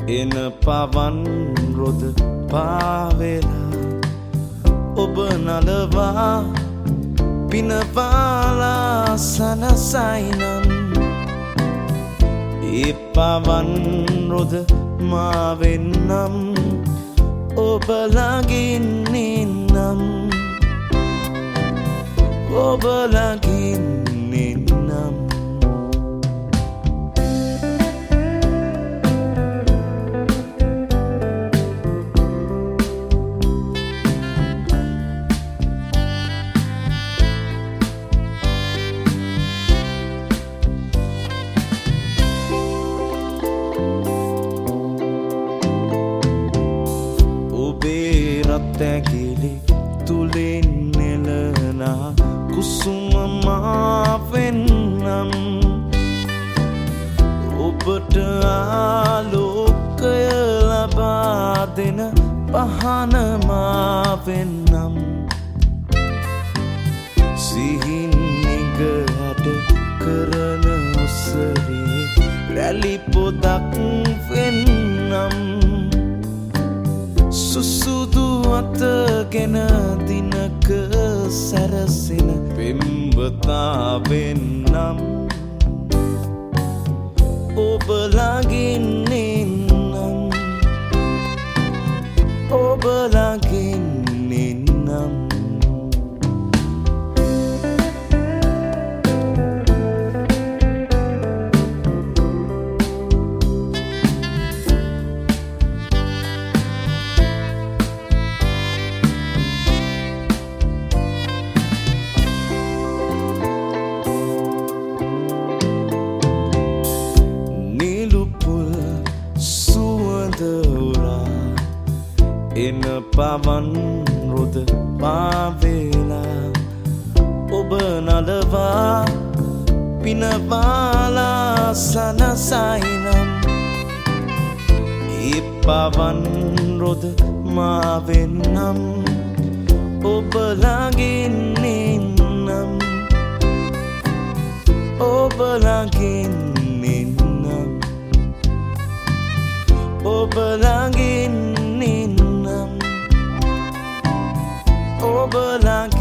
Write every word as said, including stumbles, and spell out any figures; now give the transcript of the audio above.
එන පවන් රොද පාවෙලා ඔබ නලවා පිනපාලා සනසයිනම් ඒ පවන් රොද මාවෙන්නම් ඔබ ළඟින් ඉන්නම් ඔබ ළඟින් ඉන්නම් තැගිලි තුලින් නෙලනා කුසුම මාවෙන්නම් ඔබට ආලෝකය ලබා දෙන පහන මාවෙන්නම් සිහින් නිගහට කරන උසරේ රැලි පොදක් වෙන්නම් සුසුදු අතගෙන දිනක සැරසෙන පෙම්වතාවෙන්නම් ඔබ ළඟින් ඉන්නම් ඔබ ළඟින් ඉන්නම් එන පවන් රොද පාවෙලා ඔබ නලවා පිනපාලා සනසයිනම් ඒ පවන් රොද මාවෙන්නම් ඔබ ළඟින් ඉන්නම් ඔබ ළඟින් ඉන්නම් ඔබ ළඟින් ඔබ ළඟින්